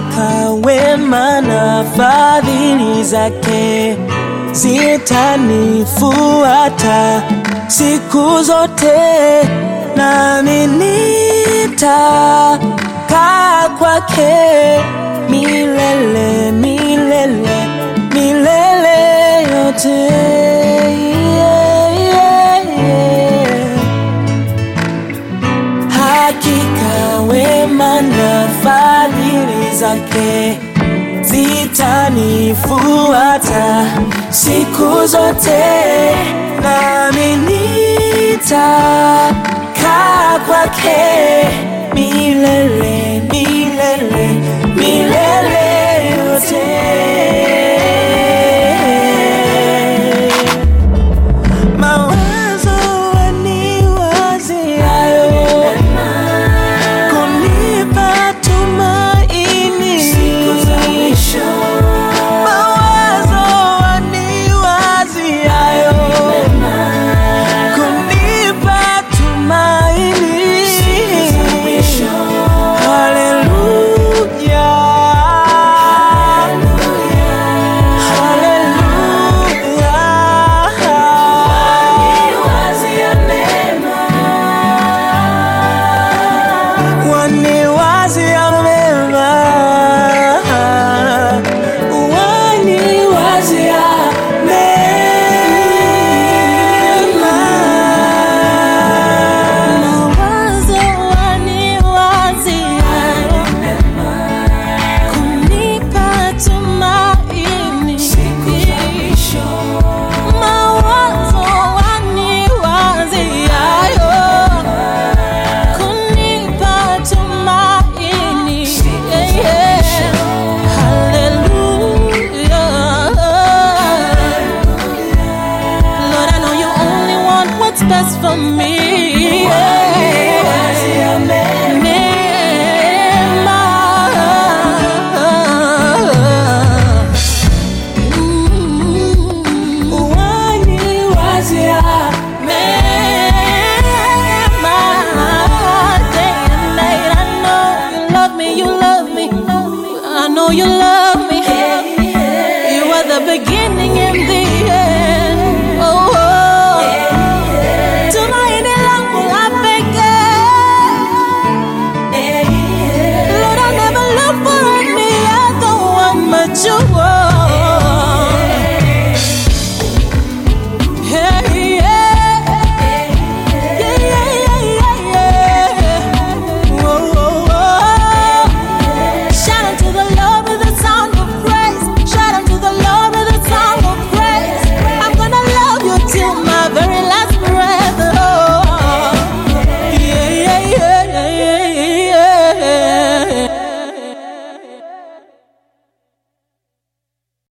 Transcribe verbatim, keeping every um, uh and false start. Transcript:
Hakika wema na fadhili zake zitanifuata siku zote, nami nitakaa kwake milele, milele, milele yote. Yeah, yeah, yeah. Hakika wema na fadhili zake zitanifuata siku zote, nami nitakaa kwake milele, milele, milele yote. Mawazo waniwaziayo kunipa tumaini siku za mwisho. Mawazo waniwaziayo kunipa tumaini siku za mwisho. Haleluya, haleluya. Waniwazia mema, waniwazia mema, waniwazia mema. Mawazo waniwazia kunipa tumaini siku za mwisho. Mawazo waniwazia kunipa tumaini siku za mwisho. Hallelujah. Lord, I know you only want what's best for me. Waniwazia mema, Mema. Mm. waniwazia Mema. Day and night, I know you love me, you love me. I know you love me. You are the beginning and the